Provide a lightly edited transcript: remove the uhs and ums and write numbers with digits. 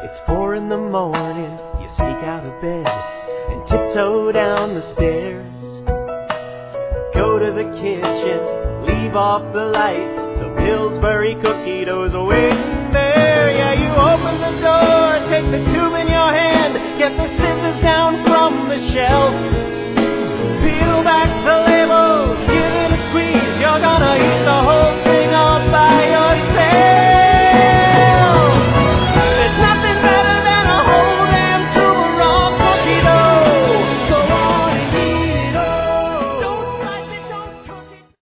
It's 4 in the morning, you sneak out of bed and tiptoe down the stairs. Go to the kitchen, leave off the light, the Pillsbury cookie dough's waiting there. Yeah, you open the door, take the